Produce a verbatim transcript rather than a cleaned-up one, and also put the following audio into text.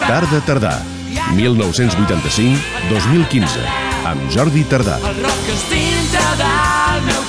Tarda Tardà, mil nou-cents vuitanta-cinc a dos mil quinze, amb Jordi Tardà. El rock que es dintre del meu